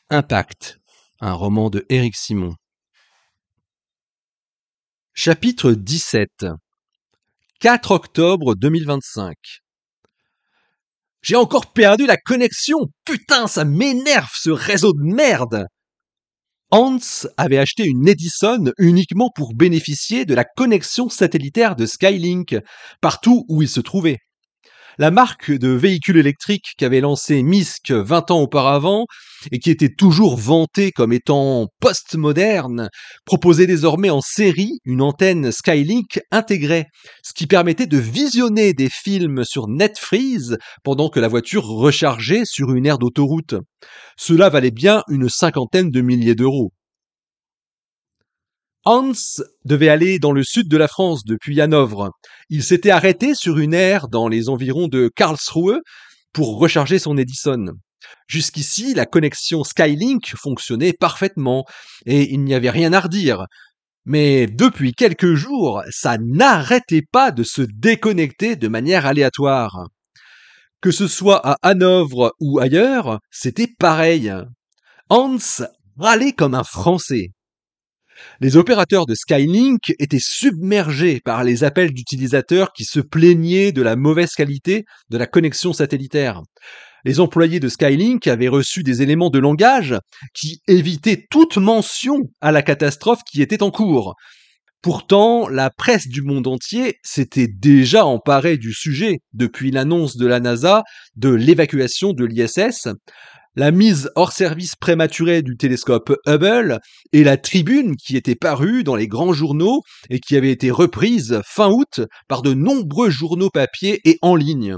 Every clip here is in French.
Impact, un roman de Éric Simon. Chapitre 17. 4 octobre 2025. J'ai encore perdu la connexion. Putain, ça m'énerve ce réseau de merde. Hans avait acheté une Edison uniquement pour bénéficier de la connexion satellitaire de Skylink partout où il se trouvait. La marque de véhicules électriques qu'avait lancé Misk 20 ans auparavant et qui était toujours vantée comme étant post-moderne, proposait désormais en série une antenne Skylink intégrée, ce qui permettait de visionner des films sur Netfreeze pendant que la voiture rechargeait sur une aire d'autoroute. Cela valait bien une cinquantaine de milliers d'euros. Hans devait aller dans le sud de la France depuis Hanovre. Il s'était arrêté sur une aire dans les environs de Karlsruhe pour recharger son Edison. Jusqu'ici, la connexion Skylink fonctionnait parfaitement et il n'y avait rien à redire. Mais depuis quelques jours, ça n'arrêtait pas de se déconnecter de manière aléatoire. Que ce soit à Hanovre ou ailleurs, c'était pareil. Hans râlait comme un Français. Les opérateurs de Skylink étaient submergés par les appels d'utilisateurs qui se plaignaient de la mauvaise qualité de la connexion satellitaire. Les employés de Skylink avaient reçu des éléments de langage qui évitaient toute mention à la catastrophe qui était en cours. Pourtant, la presse du monde entier s'était déjà emparée du sujet depuis l'annonce de la NASA de l'évacuation de l'ISS, la mise hors service prématurée du télescope Hubble et la tribune qui était parue dans les grands journaux et qui avait été reprise fin août par de nombreux journaux papier et en ligne.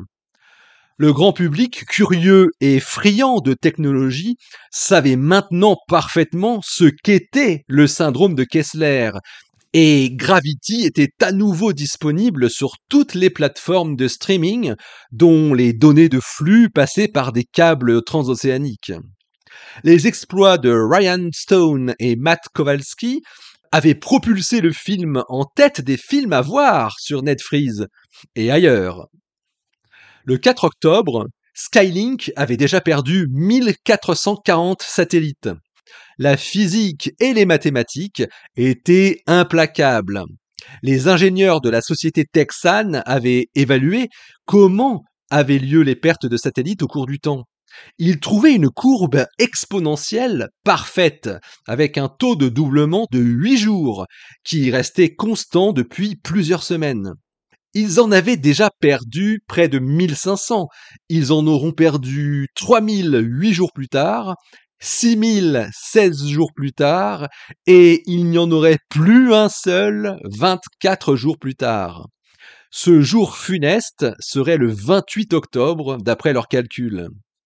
Le grand public, curieux et friand de technologie, savait maintenant parfaitement ce qu'était le syndrome de Kessler, et Gravity était à nouveau disponible sur toutes les plateformes de streaming, dont les données de flux passaient par des câbles transocéaniques. Les exploits de Ryan Stone et Matt Kowalski avaient propulsé le film en tête des films à voir sur Netfreeze et ailleurs. Le 4 octobre, Skylink avait déjà perdu 1440 satellites. La physique et les mathématiques étaient implacables. Les ingénieurs de la société Texan avaient évalué comment avaient lieu les pertes de satellites au cours du temps. Ils trouvaient une courbe exponentielle parfaite, avec un taux de doublement de 8 jours, qui restait constant depuis plusieurs semaines. Ils en avaient déjà perdu près de 1500. Ils en auront perdu 3000 8 jours plus tard, 6000 16 jours plus tard, et il n'y en aurait plus un seul 24 jours plus tard. Ce jour funeste serait le 28 octobre, d'après leurs calculs.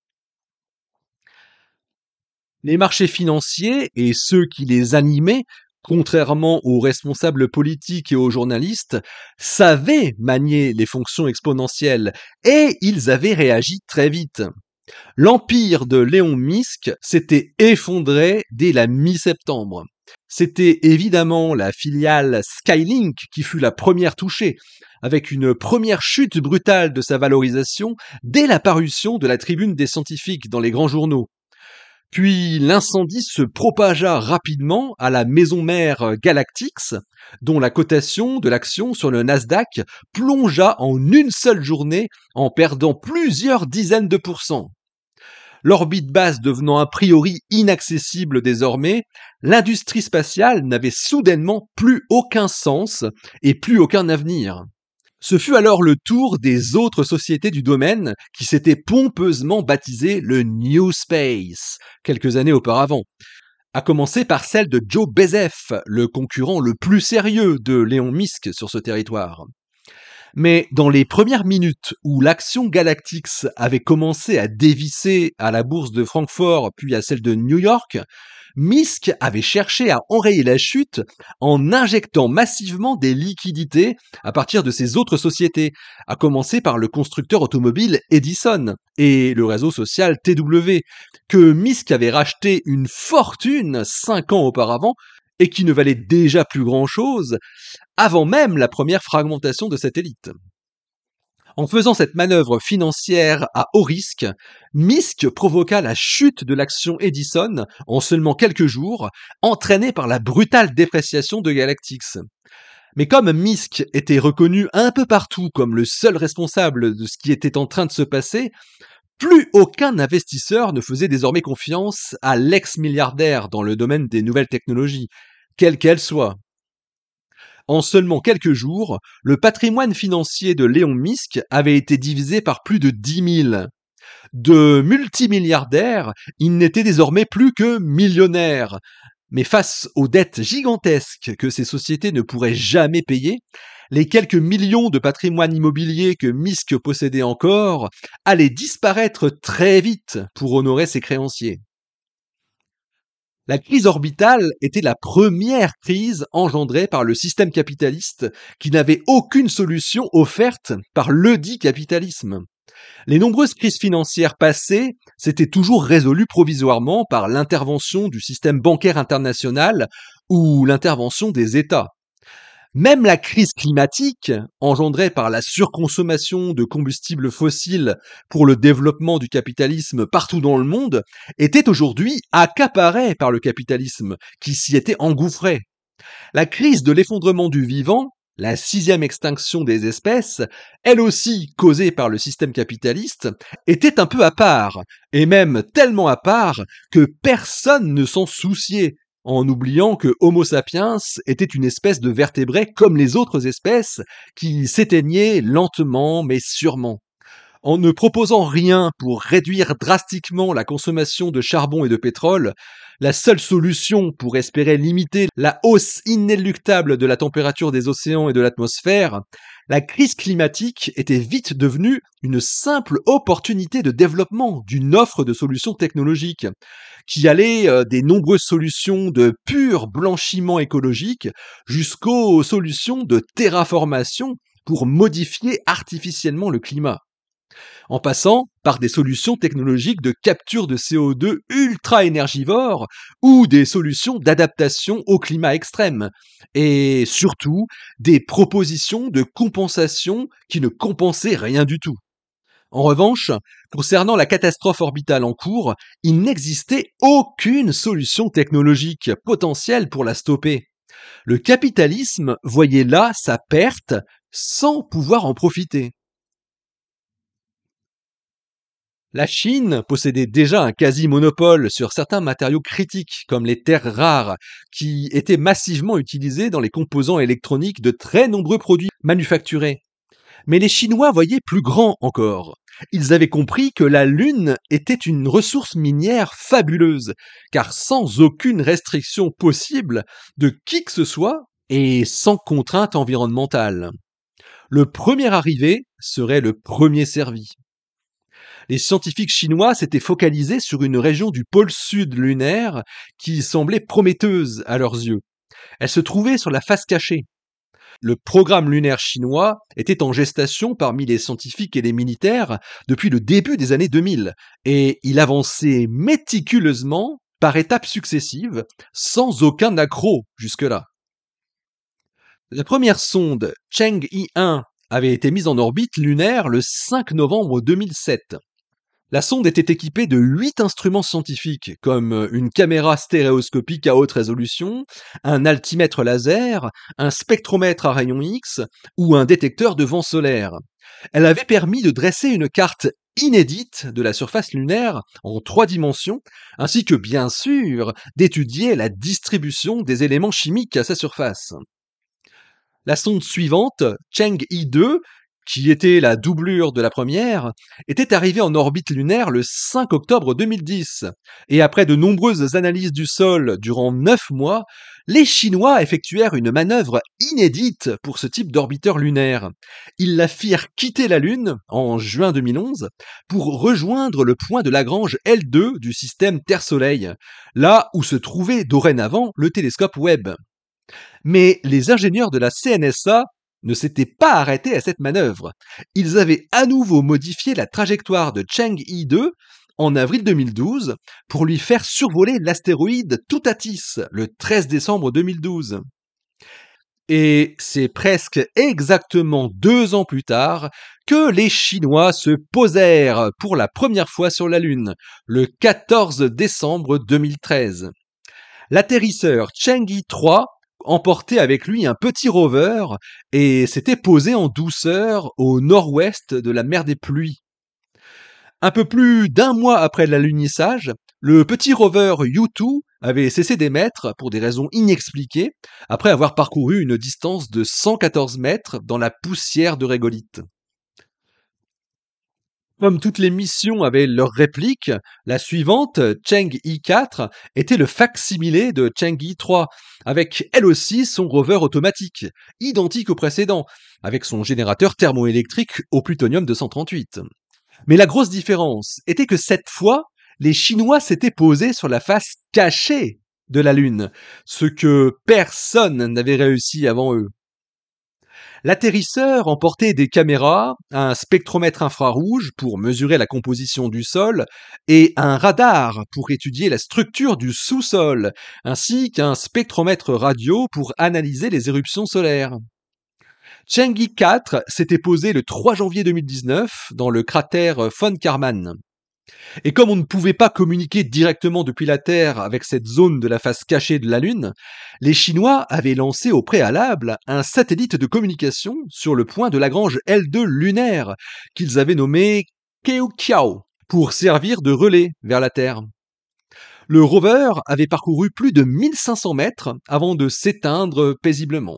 Les marchés financiers et ceux qui les animaient, contrairement aux responsables politiques et aux journalistes, savaient manier les fonctions exponentielles et ils avaient réagi très vite. L'empire de Léon Misk s'était effondré dès la mi-septembre. C'était évidemment la filiale Skylink qui fut la première touchée, avec une première chute brutale de sa valorisation dès la parution de la tribune des scientifiques dans les grands journaux. Puis l'incendie se propagea rapidement à la maison mère Galactix, dont la cotation de l'action sur le Nasdaq plongea en une seule journée en perdant plusieurs dizaines de pourcents. L'orbite basse devenant a priori inaccessible désormais, l'industrie spatiale n'avait soudainement plus aucun sens et plus aucun avenir. Ce fut alors le tour des autres sociétés du domaine qui s'étaient pompeusement baptisées le New Space quelques années auparavant, à commencer par celle de Joe Bezef, le concurrent le plus sérieux de Léon Misk sur ce territoire. Mais dans les premières minutes où l'action Galactix avait commencé à dévisser à la bourse de Francfort puis à celle de New York, Misk avait cherché à enrayer la chute en injectant massivement des liquidités à partir de ses autres sociétés, à commencer par le constructeur automobile Edison et le réseau social TW, que Misk avait racheté une fortune 5 ans auparavant et qui ne valait déjà plus grand-chose avant même la première fragmentation de satellites. En faisant cette manœuvre financière à haut risque, Musk provoqua la chute de l'action Edison en seulement quelques jours, entraînée par la brutale dépréciation de Galactix. Mais comme Musk était reconnu un peu partout comme le seul responsable de ce qui était en train de se passer, plus aucun investisseur ne faisait désormais confiance à l'ex-milliardaire dans le domaine des nouvelles technologies, quelles qu'elles soient. En seulement quelques jours, le patrimoine financier de Léon Musk avait été divisé par plus de 10 000. De multimilliardaire, il n'était désormais plus que millionnaire. Mais face aux dettes gigantesques que ces sociétés ne pourraient jamais payer, les quelques millions de patrimoine immobilier que Musk possédait encore allaient disparaître très vite pour honorer ses créanciers. La crise orbitale était la première crise engendrée par le système capitaliste qui n'avait aucune solution offerte par ledit capitalisme. Les nombreuses crises financières passées s'étaient toujours résolues provisoirement par l'intervention du système bancaire international ou l'intervention des États. Même la crise climatique, engendrée par la surconsommation de combustibles fossiles pour le développement du capitalisme partout dans le monde, était aujourd'hui accaparée par le capitalisme, qui s'y était engouffré. La crise de l'effondrement du vivant, la sixième extinction des espèces, elle aussi causée par le système capitaliste, était un peu à part, et même tellement à part que personne ne s'en souciait, en oubliant que Homo sapiens était une espèce de vertébré comme les autres espèces qui s'éteignaient lentement mais sûrement. En ne proposant rien pour réduire drastiquement la consommation de charbon et de pétrole, la seule solution pour espérer limiter la hausse inéluctable de la température des océans et de l'atmosphère, la crise climatique était vite devenue une simple opportunité de développement d'une offre de solutions technologiques, qui allait des nombreuses solutions de pur blanchiment écologique jusqu'aux solutions de terraformation pour modifier artificiellement le climat, en passant par des solutions technologiques de capture de CO2 ultra énergivores ou des solutions d'adaptation au climat extrême, et surtout des propositions de compensation qui ne compensaient rien du tout. En revanche, concernant la catastrophe orbitale en cours, il n'existait aucune solution technologique potentielle pour la stopper. Le capitalisme voyait là sa perte sans pouvoir en profiter. La Chine possédait déjà un quasi-monopole sur certains matériaux critiques, comme les terres rares, qui étaient massivement utilisés dans les composants électroniques de très nombreux produits manufacturés. Mais les Chinois voyaient plus grand encore. Ils avaient compris que la Lune était une ressource minière fabuleuse, car sans aucune restriction possible de qui que ce soit et sans contrainte environnementale. Le premier arrivé serait le premier servi. Les scientifiques chinois s'étaient focalisés sur une région du pôle sud lunaire qui semblait prometteuse à leurs yeux. Elle se trouvait sur la face cachée. Le programme lunaire chinois était en gestation parmi les scientifiques et les militaires depuis le début des années 2000, et il avançait méticuleusement par étapes successives, sans aucun accroc jusque-là. La première sonde Chang'e 1 avait été mise en orbite lunaire le 5 novembre 2007. La sonde était équipée de 8 instruments scientifiques, comme une caméra stéréoscopique à haute résolution, un altimètre laser, un spectromètre à rayons X ou un détecteur de vent solaire. Elle avait permis de dresser une carte inédite de la surface lunaire en 3 dimensions, ainsi que bien sûr d'étudier la distribution des éléments chimiques à sa surface. La sonde suivante, Chang'e 2, qui était la doublure de la première, était arrivée en orbite lunaire le 5 octobre 2010. Et après de nombreuses analyses du sol durant 9 mois, les Chinois effectuèrent une manœuvre inédite pour ce type d'orbiteur lunaire. Ils la firent quitter la Lune en juin 2011 pour rejoindre le point de Lagrange L2 du système Terre-Soleil, là où se trouvait dorénavant le télescope Webb. Mais les ingénieurs de la CNSA ne s'étaient pas arrêtés à cette manœuvre. Ils avaient à nouveau modifié la trajectoire de Chang'e 2 en avril 2012 pour lui faire survoler l'astéroïde Toutatis le 13 décembre 2012. Et c'est presque exactement 2 ans plus tard que les Chinois se posèrent pour la première fois sur la Lune, le 14 décembre 2013. L'atterrisseur Chang'e 3 emportait avec lui un petit rover et s'était posé en douceur au nord-ouest de la mer des Pluies. Un peu plus d'1 mois après l'alunissage, le petit rover U2 avait cessé d'émettre pour des raisons inexpliquées après avoir parcouru une distance de 114 mètres dans la poussière de régolithe. Comme toutes les missions avaient leur réplique, la suivante, Chang'e 4, était le fac-similé de Chang'e 3, avec elle aussi son rover automatique, identique au précédent, avec son générateur thermoélectrique au plutonium 238. Mais la grosse différence était que cette fois, les Chinois s'étaient posés sur la face cachée de la Lune, ce que personne n'avait réussi avant eux. L'atterrisseur emportait des caméras, un spectromètre infrarouge pour mesurer la composition du sol et un radar pour étudier la structure du sous-sol, ainsi qu'un spectromètre radio pour analyser les éruptions solaires. Chang'e 4 s'était posé le 3 janvier 2019 dans le cratère von Karman. Et comme on ne pouvait pas communiquer directement depuis la Terre avec cette zone de la face cachée de la Lune, les Chinois avaient lancé au préalable un satellite de communication sur le point de Lagrange L2 lunaire, qu'ils avaient nommé Keuqiao, pour servir de relais vers la Terre. Le rover avait parcouru plus de 1500 mètres avant de s'éteindre paisiblement.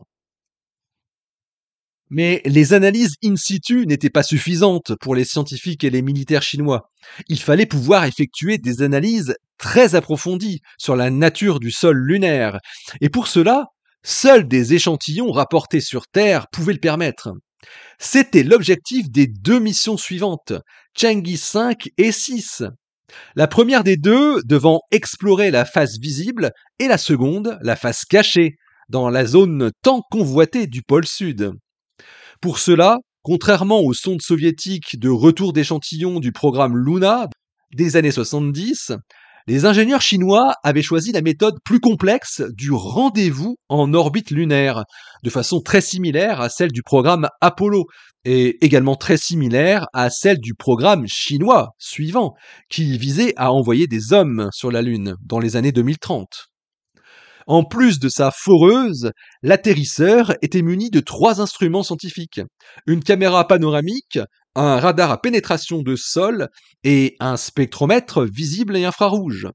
Mais les analyses in situ n'étaient pas suffisantes pour les scientifiques et les militaires chinois. Il fallait pouvoir effectuer des analyses très approfondies sur la nature du sol lunaire. Et pour cela, seuls des échantillons rapportés sur Terre pouvaient le permettre. C'était l'objectif des 2 missions suivantes, Chang'e 5 et 6. La première des deux devant explorer la face visible et la seconde la face cachée, dans la zone tant convoitée du pôle sud. Pour cela, contrairement aux sondes soviétiques de retour d'échantillons du programme Luna des années 70, les ingénieurs chinois avaient choisi la méthode plus complexe du rendez-vous en orbite lunaire, de façon très similaire à celle du programme Apollo, et également très similaire à celle du programme chinois suivant, qui visait à envoyer des hommes sur la Lune dans les années 2030. En plus de sa foreuse, l'atterrisseur était muni de 3 instruments scientifiques, une caméra panoramique, un radar à pénétration de sol et un spectromètre visible et infrarouge.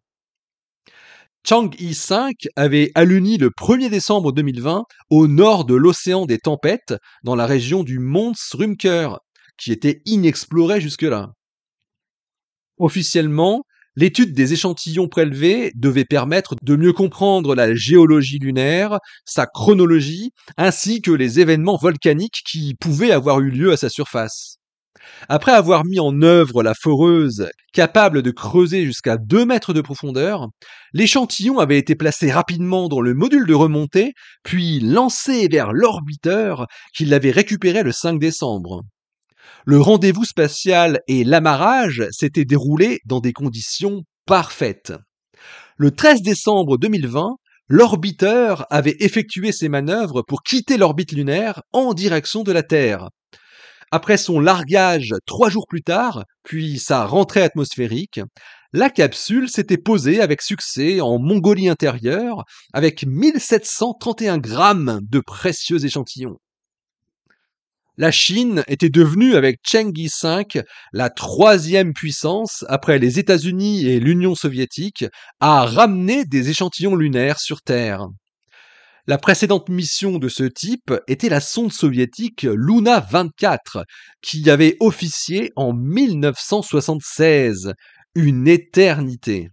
Chang'e 5 avait aluni le 1er décembre 2020 au nord de l'océan des tempêtes, dans la région du Mons Rumker, qui était inexplorée jusque-là. Officiellement, l'étude des échantillons prélevés devait permettre de mieux comprendre la géologie lunaire, sa chronologie, ainsi que les événements volcaniques qui pouvaient avoir eu lieu à sa surface. Après avoir mis en œuvre la foreuse, capable de creuser jusqu'à 2 mètres de profondeur, l'échantillon avait été placé rapidement dans le module de remontée, puis lancé vers l'orbiteur qui l'avait récupéré le 5 décembre. Le rendez-vous spatial et l'amarrage s'étaient déroulés dans des conditions parfaites. Le 13 décembre 2020, l'orbiteur avait effectué ses manœuvres pour quitter l'orbite lunaire en direction de la Terre. Après son largage 3 jours plus tard, puis sa rentrée atmosphérique, la capsule s'était posée avec succès en Mongolie intérieure avec 1731 grammes de précieux échantillons. La Chine était devenue avec Chang'e 5 la 3e puissance après les États-Unis et l'Union soviétique à ramener des échantillons lunaires sur Terre. La précédente mission de ce type était la sonde soviétique Luna 24 qui avait officié en 1976, une éternité.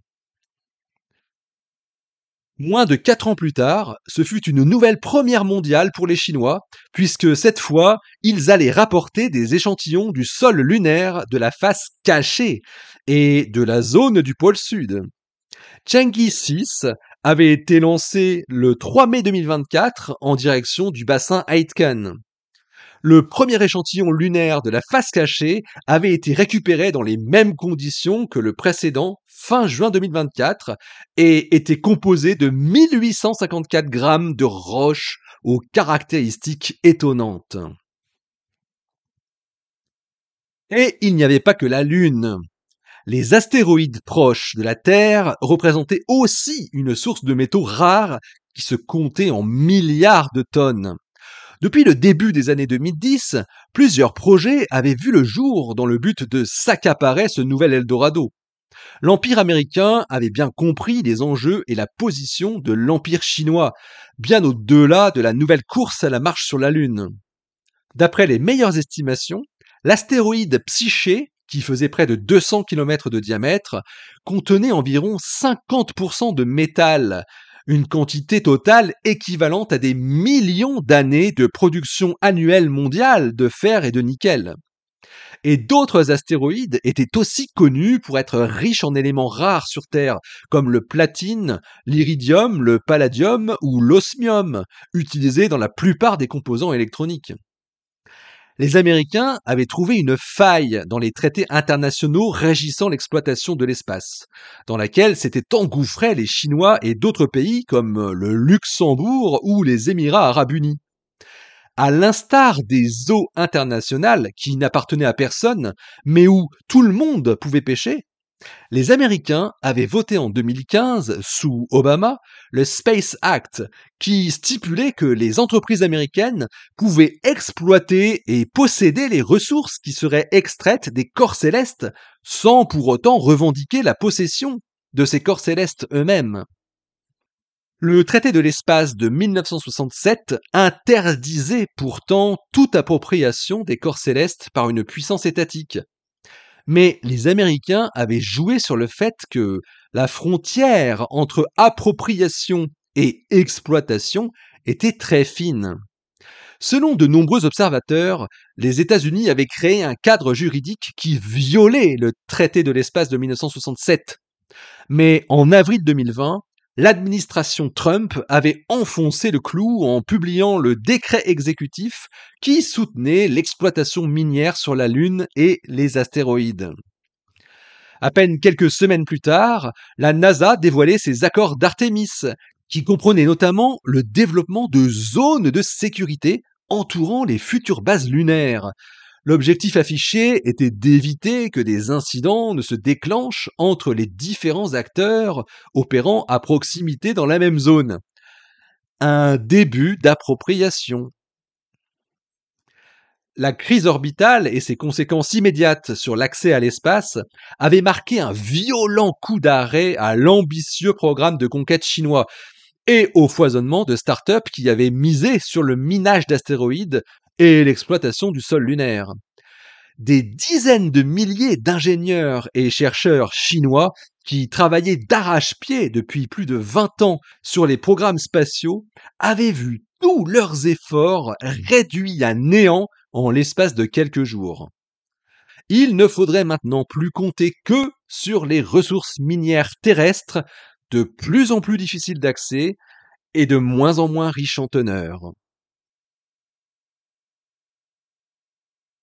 Moins de 4 ans plus tard, ce fut une nouvelle première mondiale pour les Chinois, puisque cette fois, ils allaient rapporter des échantillons du sol lunaire de la face cachée et de la zone du pôle sud. Chang'e 6 avait été lancé le 3 mai 2024 en direction du bassin Aitken. Le premier échantillon lunaire de la face cachée avait été récupéré dans les mêmes conditions que le précédent fin juin 2024 et était composé de 1854 grammes de roches aux caractéristiques étonnantes. Et il n'y avait pas que la Lune. Les astéroïdes proches de la Terre représentaient aussi une source de métaux rares qui se comptait en milliards de tonnes. Depuis le début des années 2010, plusieurs projets avaient vu le jour dans le but de s'accaparer ce nouvel Eldorado. L'Empire américain avait bien compris les enjeux et la position de l'Empire chinois, bien au-delà de la nouvelle course à la marche sur la Lune. D'après les meilleures estimations, l'astéroïde Psyché, qui faisait près de 200 km de diamètre, contenait environ 50% de métal, une quantité totale équivalente à des millions d'années de production annuelle mondiale de fer et de nickel. Et d'autres astéroïdes étaient aussi connus pour être riches en éléments rares sur Terre, comme le platine, l'iridium, le palladium ou l'osmium, utilisés dans la plupart des composants électroniques. Les Américains avaient trouvé une faille dans les traités internationaux régissant l'exploitation de l'espace, dans laquelle s'étaient engouffrés les Chinois et d'autres pays comme le Luxembourg ou les Émirats arabes unis. À l'instar des eaux internationales qui n'appartenaient à personne, mais où tout le monde pouvait pêcher, les Américains avaient voté en 2015, sous Obama, le Space Act, qui stipulait que les entreprises américaines pouvaient exploiter et posséder les ressources qui seraient extraites des corps célestes sans pour autant revendiquer la possession de ces corps célestes eux-mêmes. Le traité de l'espace de 1967 interdisait pourtant toute appropriation des corps célestes par une puissance étatique. Mais les Américains avaient joué sur le fait que la frontière entre appropriation et exploitation était très fine. Selon de nombreux observateurs, les États-Unis avaient créé un cadre juridique qui violait le traité de l'espace de 1967. Mais en avril 2020, l'administration Trump avait enfoncé le clou en publiant le décret exécutif qui soutenait l'exploitation minière sur la Lune et les astéroïdes. À peine quelques semaines plus tard, la NASA dévoilait ses accords d'Artemis, qui comprenaient notamment le développement de zones de sécurité entourant les futures bases lunaires. L'objectif affiché était d'éviter que des incidents ne se déclenchent entre les différents acteurs opérant à proximité dans la même zone. Un début d'appropriation. La crise orbitale et ses conséquences immédiates sur l'accès à l'espace avaient marqué un violent coup d'arrêt à l'ambitieux programme de conquête chinois et au foisonnement de start-up qui avaient misé sur le minage d'astéroïdes et l'exploitation du sol lunaire. Des dizaines de milliers d'ingénieurs et chercheurs chinois qui travaillaient d'arrache-pied depuis plus de 20 ans sur les programmes spatiaux avaient vu tous leurs efforts réduits à néant en l'espace de quelques jours. Il ne faudrait maintenant plus compter que sur les ressources minières terrestres, de plus en plus difficiles d'accès et de moins en moins riches en teneur.